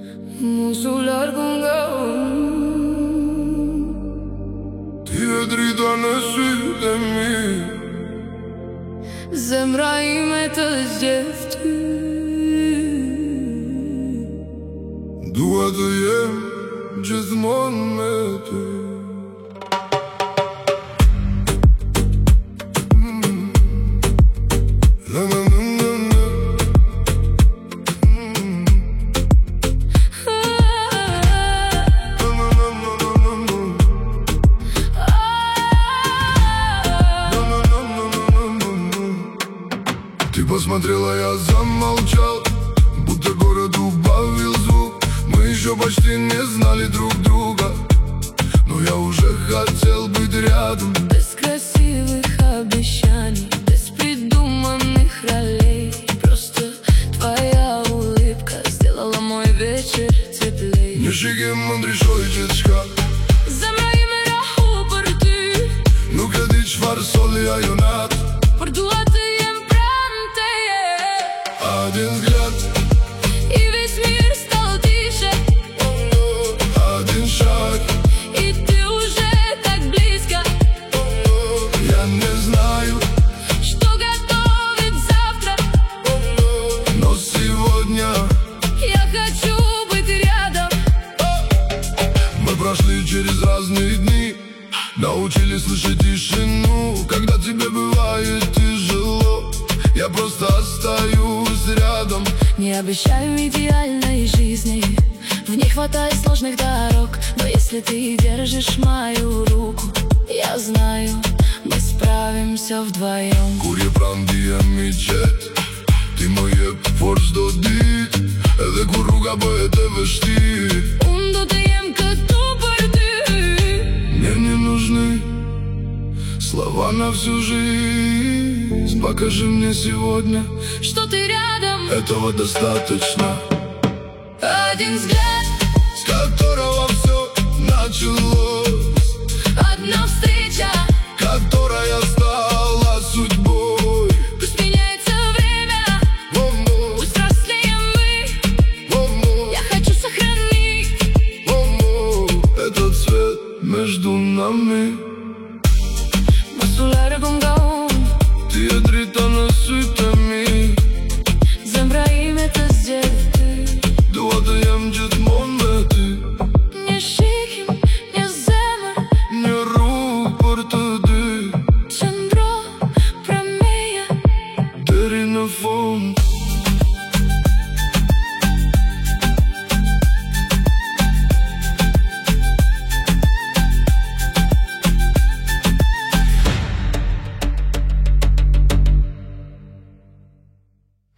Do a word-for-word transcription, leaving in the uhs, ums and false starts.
Musular con Ti vedri do në sytë e mi, zemra ime të zgjedh ty. dua të jem gjithmonë me ty. Ты посмотрела, я замолчал, будто город убавил звук. Мы еще почти не знали друг друга, но я уже хотел быть рядом. Без красивых обещаний, без придуманных ролей, просто твоя улыбка сделала мой вечер теплей. Нешigim ndryshoj gjithçka, Zemra ime rahu për ty, nuk e di çfarë solli ajo natë. por dua të jem pranë teje. Один взгляд, И весь мир стал тише, один шаг, и ты уже так близко. я не знаю, Что готовит завтра, но сегодня я хочу быть рядом. мы прошли через разные дни, научились слышать тишину. Когда тебе бывает тяжело, я просто остаюсь рядом. Не обещаю идеальной жизни, в ней хватает сложных дорог, но если ты держишь мою руку, я знаю, мы справимся вдвоем. Kur je pranë dihem i qet, ti më jep forcë do dit, edhe kur rruga bëhet e vështirë. Unë do të jem këtu për ty. Мне не нужны слова на всю жизнь. Покажи мне сегодня, Что ты рядом, этого достаточно. один взгляд, С которого все началось.